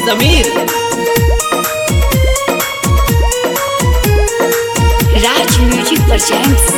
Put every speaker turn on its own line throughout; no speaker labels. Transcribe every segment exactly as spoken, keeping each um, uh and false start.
समीर।
राज music presents.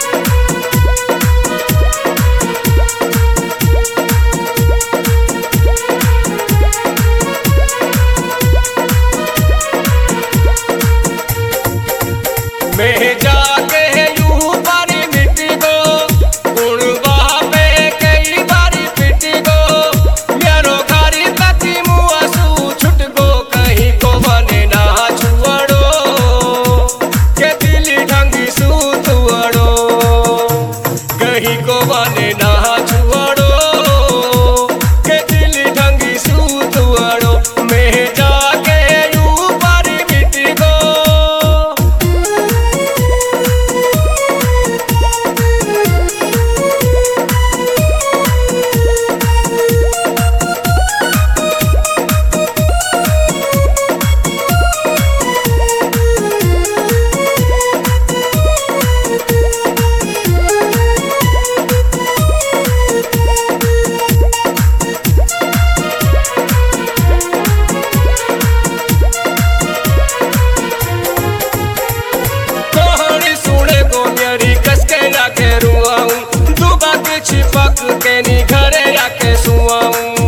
मैं जाके यूं पानी मिट्टी को गुणवा पे कई बारी पिटी को मेरो घरी तकी मुआसू छुट गो कहीं को बने ना छुअड़ो के दिली ढंगी सू तुअड़ो कहीं को बने ना छुअड़ो के दिली ढंगी सू तुअड़ो मैं जाके यूं पानी मिट्टी को चिपक के नी घरे आके सुआऊं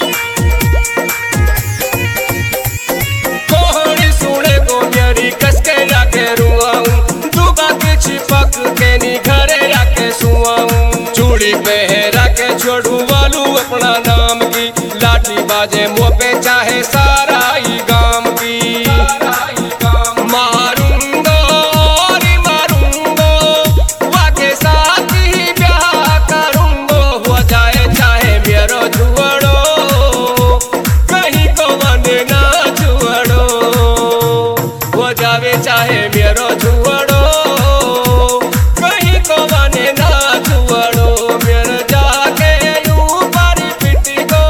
कोहड़ी सुने को मेरी कस के आके रुआऊं दुबा के चिपक के नी घरे आके सुआऊं चूड़ी पहरा के छोड़ू वालू अपना नाम की लाठी बाजे मुँह पे चाहे सारा ही गाम की चाहे मेरो छुअड़ो कहीं को बने ना छुअड़ो मेरे जाके यूं पारी पिटी को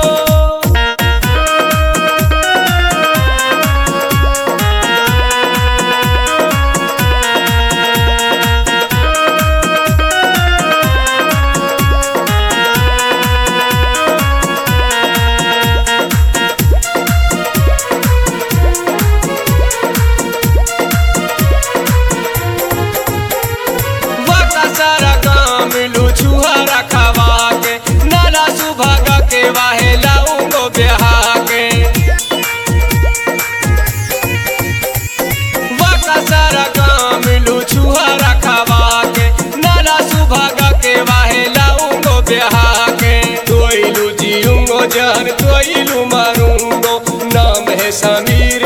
मिलू छुहारा खवा के नाना सुभागा के वाहे लाऊंगो ब्याह के वाका सारा काम मिलू छुहारा खवा के नाना सुभागा के वाहे लाऊंगो ब्याह के तोइलू जीऊंगो जान तोइलू मारूंगो नाम है समीर।